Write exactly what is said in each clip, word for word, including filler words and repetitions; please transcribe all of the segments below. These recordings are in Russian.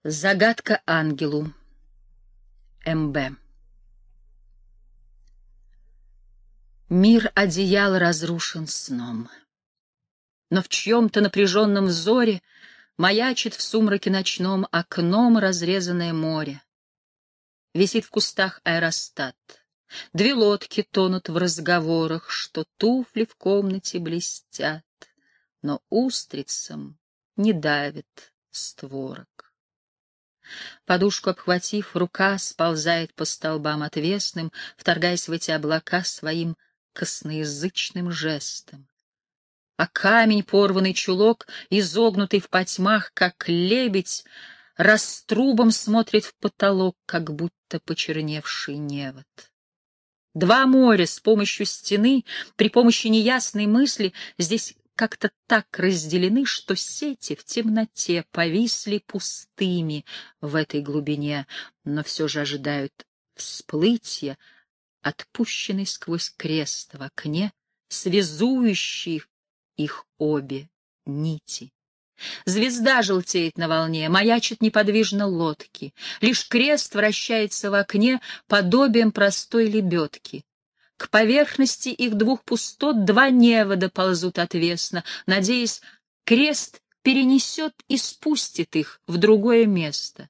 Загадка ангелу. М Б Мир одеял разрушен сном, но в чьем-то напряженном взоре маячит в сумраке ночном окном разрезанное море. Висит в кустах аэростат. Две лодки тонут в разговорах, что туфли в комнате блестят, но устрицам не давит створок. Подушку обхватив, рука сползает по столбам отвесным, вторгаясь в эти облака своим косноязычным жестом. А камень, порванный чулок, изогнутый в потьмах, как лебедь, раструбом смотрит в потолок, как будто почерневший невод. Два моря с помощью стены, при помощи неясной мысли, здесь как-то так разделены, что сети в темноте повисли пустыми в этой глубине, но все же ожидают всплытия, отпущенной сквозь крест в окне, связующей их обе нити. Звезда желтеет на волне, маячит неподвижно лодки, лишь крест вращается в окне подобием простой лебедки. К поверхности их двух пустот два невода ползут отвесно, надеясь, крест перенесет и спустит их в другое место.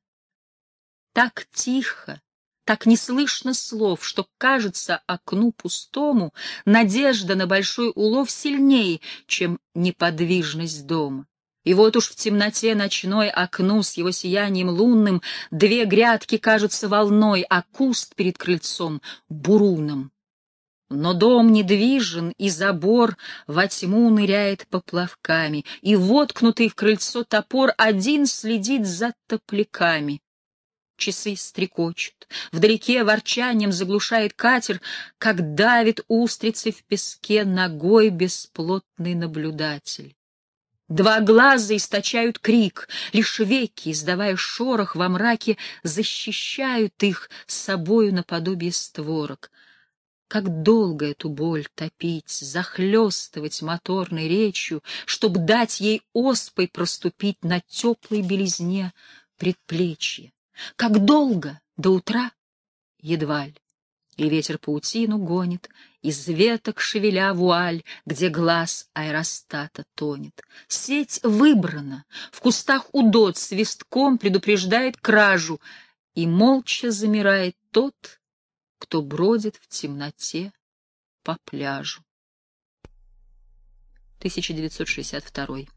Так тихо, так не слышно слов, что, кажется, окну пустому надежда на большой улов сильнее, чем неподвижность дома. И вот уж в темноте ночной окну с его сиянием лунным две грядки кажутся волной, а куст перед крыльцом — буруном. Но дом недвижен, и забор во тьму ныряет поплавками, и воткнутый в крыльцо топор один следит за топляками. Часы стрекочут, вдалеке ворчанием заглушает катер, как давит устрицы в песке ногой бесплотный наблюдатель. Два глаза источают крик, лишь веки, издавая шорох во мраке, защищают их собою наподобие створок. Как долго эту боль топить, захлестывать моторной речью, чтоб дать ей оспой проступить на теплой белизне предплечья? Как долго? До утра? Едва ли. И ветер паутину гонит, из веток шевеля вуаль, где глаз аэростата тонет. Сеть выбрана, в кустах удот свистком предупреждает кражу, и молча замирает тот, кто бродит в темноте по пляжу. тысяча девятьсот шестьдесят второй